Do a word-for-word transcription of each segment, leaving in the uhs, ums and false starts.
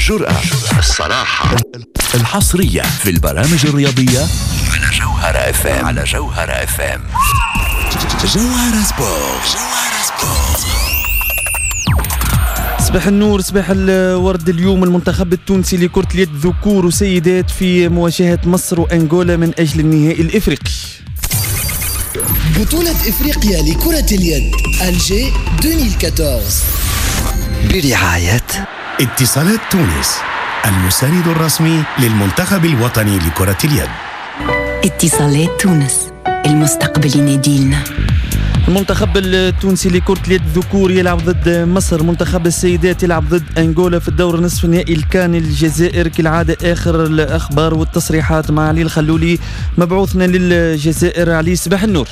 الجرأة، الصراحة، الحصرية في البرامج الرياضية على جوهرة اف ام. على جوهرة اف ام. جوهرة سبورت. جوهرة سبورت. صباح النور، صباح الورد. اليوم المنتخب التونسي لكرة اليد ذكور وسيدات في مواجهة مصر وأنغولا من أجل النهائي الإفريقي. بطولة إفريقيا لكرة اليد ألجي ألفين وأربعطاش برعاية اتصالات تونس، المساند الرسمي للمنتخب الوطني لكرة اليد. اتصالات تونس، المستقبل يناديلنا. المنتخب التونسي لكرة اليد ذكور يلعب ضد مصر، منتخب السيدات يلعب ضد أنغولا في الدور نصف النهائي الكان الجزائر. كالعادة آخر الأخبار والتصريحات مع علي الخلولي مبعوثنا للجزائر. علي صباح النور.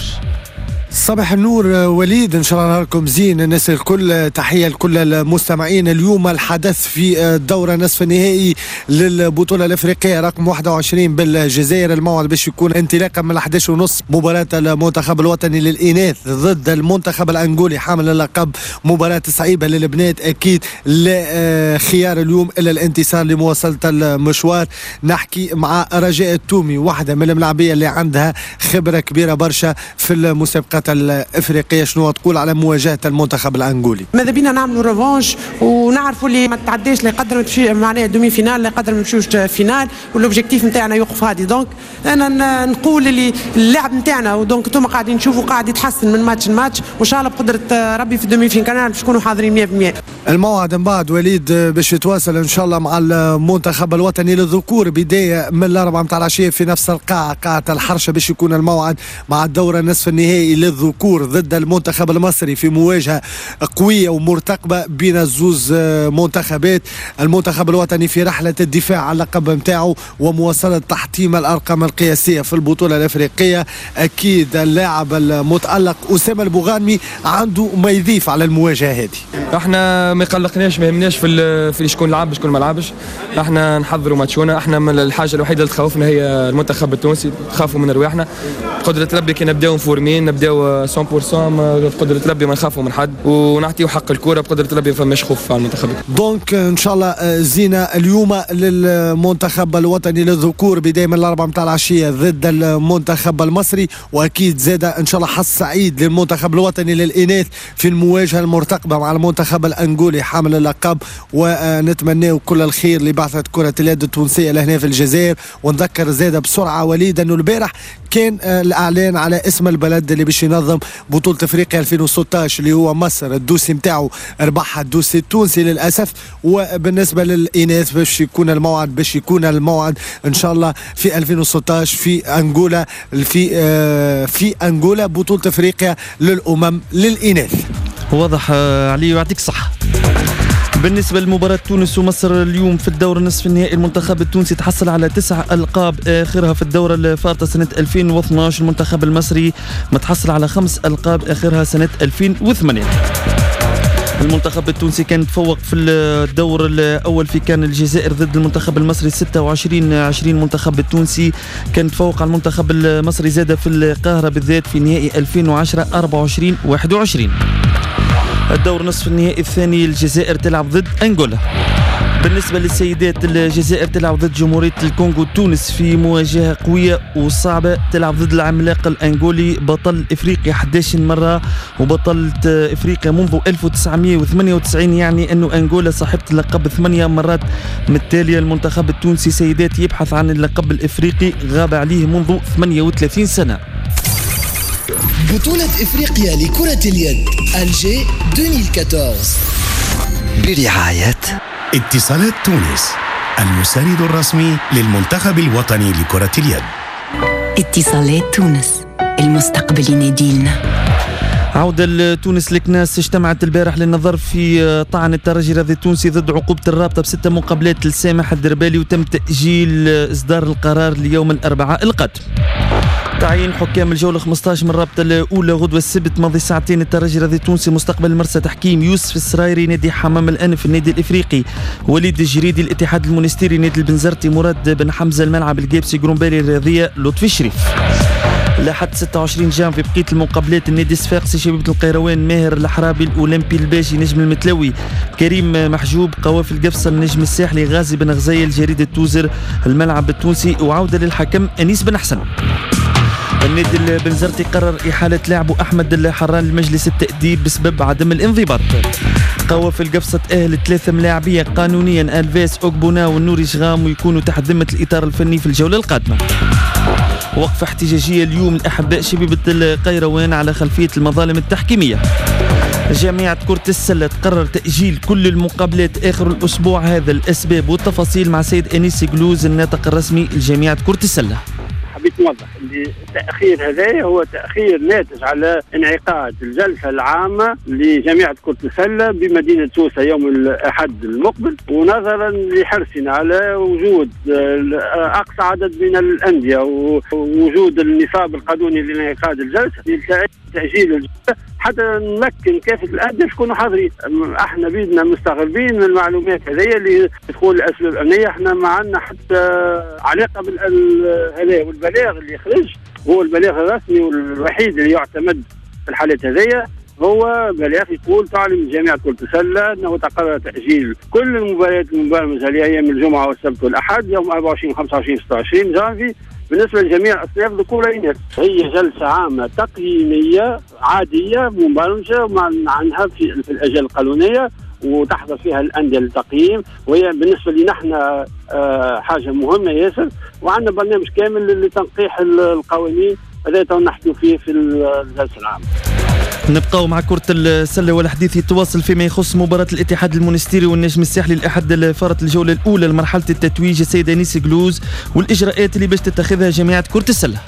صباح النور وليد، ان شاء الله نهاركم زين الناس الكل. تحيه لكل المستمعين. اليوم الحدث في الدوره نصف النهائي للبطوله الافريقيه رقم واحد وعشرين بالجزائر. الموعد باش يكون انطلاقا من أحد عشر ونص مباراه المنتخب الوطني للاناث ضد المنتخب الانغولي حامل اللقب. مباراه صعيبه للبنات اكيد، لا خيار اليوم الا الانتصار لمواصله المشوار. نحكي مع رجاء التومي، واحده من الملاعبيه اللي عندها خبره كبيره برشا في المسابقات الافريقيه. شنو تقول على مواجهه المنتخب الانغولي؟ ماذا بينا نعملوا ريفانش ونعرفوا اللي ما تعداش لا يقدر تمشي معناها دومي فينال، لا يقدر نمشيوش فينال، والاوبجيكتيف نتاعنا يوقف هادي. دونك انا نقول اللي اللعب نتاعنا ودونك انتم قاعدين تشوفوا قاعد يتحسن من ماتش لماتش، وان شاء الله بقدره ربي في دومي فينال باش نكونوا حاضرين مية بالمية. الموعد من بعد وليد باش يتواصل ان شاء الله مع المنتخب الوطني للذكور بدايه من الاربعه متاع العشيه في نفس القاعه، قاعه الحرشه، باش يكون الموعد مع الدوره نصف النهائي للذكور ضد المنتخب المصري في مواجهه قويه ومرتقبه بين الزوز منتخبات. المنتخب الوطني في رحله الدفاع على اللقب نتاعو ومواصله تحطيم الارقام القياسيه في البطوله الافريقيه. اكيد اللاعب المتالق اسامه البوغانمي عنده ما يضيف على المواجهه هذه. احنا ما يقلقناش، ما يهمناش في في شكون لعب شكون ما لعبش. احنا نحضروا ماتشونا. احنا من الحاجه الوحيده اللي تخوفنا هي المنتخب التونسي، تخافوا من رواحنا. قدره ربي كي نبداو مفورمين نبداو مية بالمية بقدره ربي ما نخافوا من حد ونعطيو حق الكره بقدره ربي، فماش خوف على المنتخب. دونك ان شاء الله زينه اليوم للمنتخب الوطني للذكور بدايه من الاربعه متاع العشيه ضد المنتخب المصري، واكيد زاده ان شاء الله حظ سعيد للمنتخب الوطني للاناث في المواجهه المرتقبه مع المنتخب الانغولي حامل اللقب. ونتمنى كل الخير لبعثه كره اليد التونسيه لهنا في الجزائر. ونذكر زاده بسرعه وليد انه البارح كان الاعلان على اسم البلد اللي باش ينظم بطوله افريقيا ألفين وستطاش اللي هو مصر. الدوسي نتاعو ربحها الدوسي التونسي للاسف. وبالنسبه للاناث باش يكون الموعد باش يكون الموعد ان شاء الله في ألفين وستطاش في انغولا، في آه في انغولا بطوله افريقيا للامم للاناث. واضح علي، يعطيك صح. بالنسبة لمباراة تونس ومصر اليوم في الدور نصف النهائي، المنتخب التونسي تحصل على تسع ألقاب آخرها في الدورة الفارطة سنة ألفين واثناش. المنتخب المصري متحصل على خمس ألقاب آخرها سنة ألفين وثمانية. المنتخب التونسي كان تفوق في الدور الأول في كان الجزائر ضد المنتخب المصري ستة وعشرين عشرين. المنتخب التونسي كان تفوق على المنتخب المصري زاد في القاهرة بالذات في نهائي ألفين وعشرة أربعة وعشرين واحد وعشرين. الدور نصف النهائي الثاني الجزائر تلعب ضد أنغولا. بالنسبة للسيدات الجزائر تلعب ضد جمهورية الكونغو تونس في مواجهة قوية وصعبة. تلعب ضد العملاق الأنغولي بطل إفريقيا أحد عشر مرة وبطلة إفريقيا منذ ألف وتسعمائة وثمانية وتسعين، يعني أنه أنغولا صاحبة اللقب ثمانية مرات متتالية. المنتخب التونسي سيدات يبحث عن اللقب الإفريقي غاب عليه منذ ثمانية وثلاثين سنة. بطولة إفريقيا لكرة اليد ألجي ألفين وأربعطاش برعاية اتصالات تونس، المساند الرسمي للمنتخب الوطني لكرة اليد. اتصالات تونس، المستقبل يناديلنا. عودة لتونس. الكناس اجتمعت البارح للنظر في طعن الترجي الرياضي التونسي ضد عقوبة الرابطة بستة مقابلات لسامح الدربالي، وتم تأجيل إصدار القرار ليوم الأربعاء القادم. تعيين حكام الجولة خمسطاش من الرابطة الأولى غدوة السبت ماضي ساعتين. الترجي الرياضي التونسي مستقبل مرسى تحكيم يوسف السرايري نادي حمام الأنف النادي الإفريقي، وليد الجريدي الاتحاد المونستيري نادي البنزرتي، مراد بن حمزة الملعب الجيبسي جرومبالي الرياضية لطفي الشريف. لحد ستة وعشرين جانفي بقية المقابلات. النادي الصفاقسي شبيبة القيروان ماهر الحرابي الأولمبي الباشي نجم المتلوي كريم محجوب قوافل قفصة النجم الساحلي غازي بن غزيل جريدة توزر الملعب التونسي وعودة للحكم أنيس بن حسن. النادي البنزرتي قرر إحالة لاعبه أحمد الحران لمجلس التأديب بسبب عدم الانضباط. قوافل قفصة أهل ثلاثة ملاعبية قانونيا ألفيس أوكبونا والنوري شغام ويكونوا تحت ذمة الإطار الفني في الجولة القادمة. وقفة احتجاجية اليوم لأحباء شبيبة القيروان على خلفية المظالم التحكيمية. جامعة كرة السلة تقرر تأجيل كل المقابلات آخر الأسبوع هذا. الأسباب والتفاصيل مع سيد أنيس جلوز الناطق الرسمي لجامعة كرة السلة. حبيت نوضح اللي التأخير هذا هو تأخير ناتج على انعقاد الجلسة العامة لجامعة كرة السلة بمدينة سوسة يوم الأحد المقبل، ونظرا لحرصنا على وجود أقصى عدد من الأندية ووجود النصاب القانوني لانعقاد الجلسة لتأجيل الجلسة حتى نمكن كافة الأندية يكونوا حاضرين. احنا بيدنا مستغربين من المعلومات هذه اللي تدخل الأسباب الأمنية. احنا ما عندنا حتى علاقة بالهلاء والبلاغ اللي يخرج هو البلاغ الرسمي والوحيد اللي يعتمد في الحالات هذه هو بلاغ يقول تعلم جامعة كرة السلة أنه تقرر تأجيل كل المباريات المبرمجة لأيام الجمعة والسبت والأحد يوم أربعة وعشرين خمسة وعشرين ستة وعشرين جانفي بالنسبة لجميع أصناف ذكور وإناث. هي جلسة عامة تقييمية عادية مبرمجة عنها في, في الأجال القانونية وتحضر فيها الأندية للتقييم، وهي بالنسبة لنا نحن حاجة مهمة ياسر، وعندنا برنامج كامل لتنقيح القوانين هذا نحكي فيه في الجلسة العامة. نبقاو مع كرة السلة والحديث يتواصل فيما يخص مباراة الاتحاد المونستيري والنجم الساحلي الأحد الفارط الجولة الأولى لمرحلة التتويج السيد أنيس جلوز والإجراءات اللي باش تتخذها جامعة كرة السلة.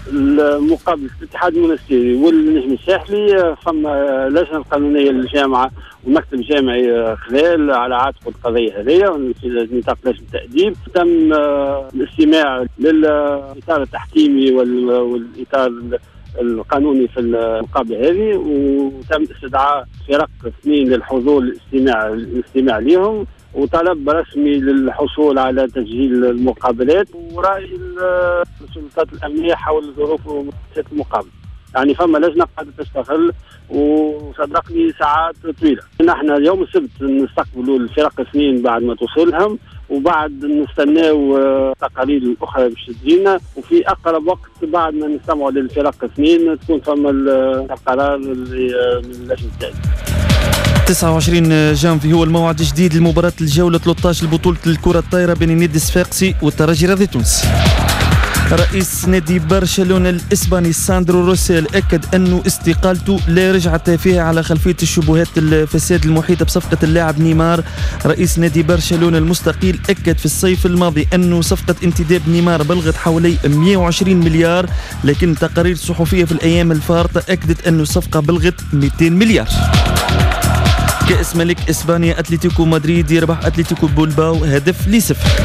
المقابل الاتحاد المونستيري والنجم الساحلي فما لجنة قانونية للجامعة ومكتب جامعي خلال على عاتق القضية هذه في نطاق لجنة التأديب. تم الاستماع للإطار التحكيمي والإطار القانوني في المقابلة هذه، وتم استدعاء فرق اثنين للحضور للاستماع الاستماع لهم وطلب رسمي للحصول على تسجيل المقابلات ورأي السلطات الأمنية حول ظروف المقابلة. يعني فما لجنة قاعدة تشتغل وصدقني ساعات طويلة. نحن يوم السبت نستقبلوا الفرق اثنين بعد ما توصلهم وبعد نستناو تقارير الأخرى باش تجينا، وفي أقرب وقت بعد ما نستمعوا للفرق اثنين تكون فما القرار من لجنة التأديب. تسعة وعشرين جانفي هو الموعد الجديد لمباراة الجولة ثلاثة عشر لبطولة الكرة الطايرة بين النادي الصفاقسي والترجي الرياضي تونس. رئيس نادي برشلونة الإسباني ساندرو روسيل أكد أنه استقالته لا رجعة فيها على خلفية الشبهات الفساد المحيطة بصفقة اللاعب نيمار. رئيس نادي برشلونة المستقيل أكد في الصيف الماضي أنه صفقة انتداب نيمار بلغت حوالي مئة وعشرين مليار، لكن تقارير صحفية في الأيام الفارطة أكدت أنه الصفقة بلغت مئتين مليار. كأس ملك إسبانيا أتلتيكو مدريد يربح أتلتيكو بولباو هدف لصفر.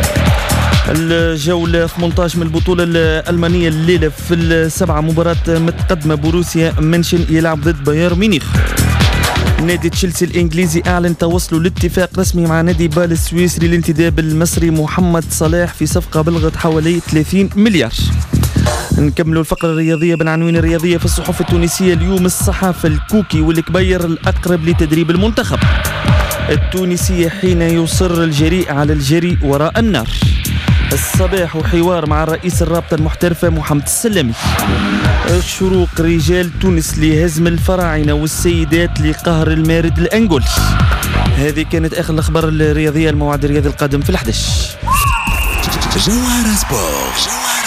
الجولة ثمانية عشر من البطولة الألمانية الليلة في السبعة مباراة متقدمة بوروسيا منشن يلعب ضد بايرن ميونخ. نادي تشيلسي الإنجليزي أعلن توصله لاتفاق رسمي مع نادي بال السويسري للانتداب المصري محمد صلاح في صفقة بلغت حوالي ثلاثين مليار. نكملوا الفقرة الرياضية بالعناوين الرياضية في الصحف التونسية اليوم. الصحافة الكوكي والكبير الأقرب لتدريب المنتخب. التونسية حين يصر الجريء على الجري وراء النار. الصباح وحوار مع رئيس الرابطة المحترفة محمد السلامي. الشروق رجال تونس لهزم الفراعنة والسيدات لقهر المارد الأنغولي. هذه كانت آخر الأخبار الرياضية. الموعد الرياضي القادم في الحدش. جوهرة سبورت.